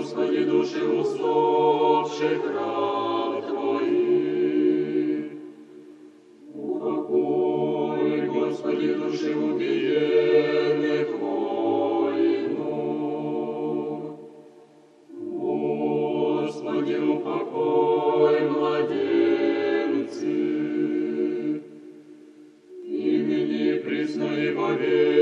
Господи, души усопших раб Твоих. Упокой, Господи, души убиенных воинов. Господи, упокой младенцы, и ныне и присно и во веки.